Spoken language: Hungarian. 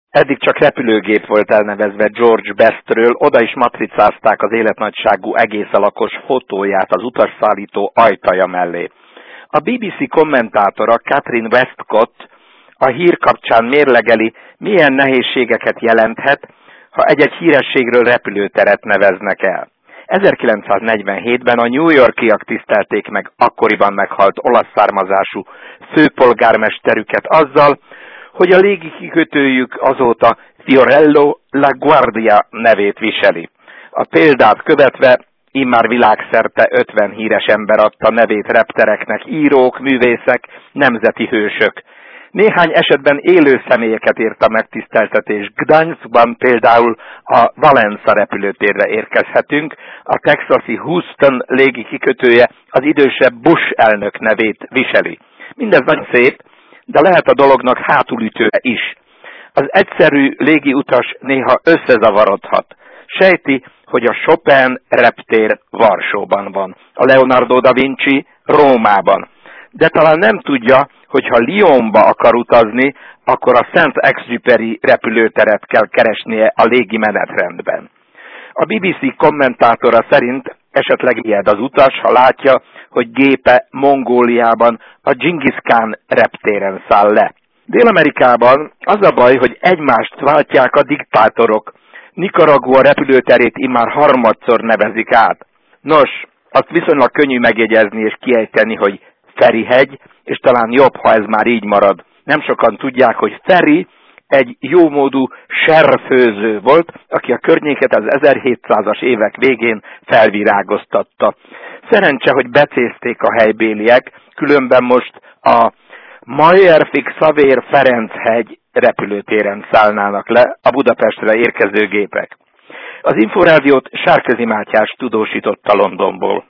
Eddig csak repülőgép volt elnevezve George Bestről, oda is matricázták az életnagyságú egész alakos fotóját az utasszállító ajtaja mellé. A BBC kommentátora Catherine Westcott a hír kapcsán mérlegeli, milyen nehézségeket jelenthet, ha egy-egy hírességről repülőteret neveznek el. 1947-ben a New Yorkiak tisztelték meg akkoriban meghalt olasz származású főpolgármesterüket azzal, hogy a légikikötőjük azóta Fiorello LaGuardia nevét viseli. A példát követve immár világszerte 50 híres ember adta nevét reptereknek, írók, művészek, nemzeti hősök. Néhány esetben élő személyeket ért a megtiszteltetés. Gdańskban például a Valenza repülőtérre érkezhetünk, a texasi Houston légi kikötője az idősebb Bush elnök nevét viseli. Mindez nagyon szép, de lehet a dolognak hátulütője is. Az egyszerű légiutas néha összezavarodhat. Sejti, hogy a Chopin reptér Varsóban van, a Leonardo da Vinci Rómában. De talán nem tudja, hogy ha Lyonba akar utazni, akkor a Saint-Exupéry repülőteret kell keresnie a légi menetrendben. A BBC kommentátora szerint esetleg ijed az utas, ha látja, hogy gépe Mongóliában a Dzsingisz Kán reptéren száll le. Dél-Amerikában az a baj, hogy egymást váltják a diktátorok. Nicaragua repülőterét immár harmadszor nevezik át. Nos, azt viszonylag könnyű megjegyezni és kiejteni, hogy Ferihegy, és talán jobb, ha ez már így marad. Nem sokan tudják, hogy Feri egy jómódú serfőző volt, aki a környéket az 1700-as évek végén felvirágoztatta. Szerencse, hogy becézték a helybéliek, különben most a Majorfix-Szavér-Ferenc-hegy repülőtéren szállnának le a Budapestre érkező gépek. Az Inforádiót Sárközi Mátyás tudósította Londonból.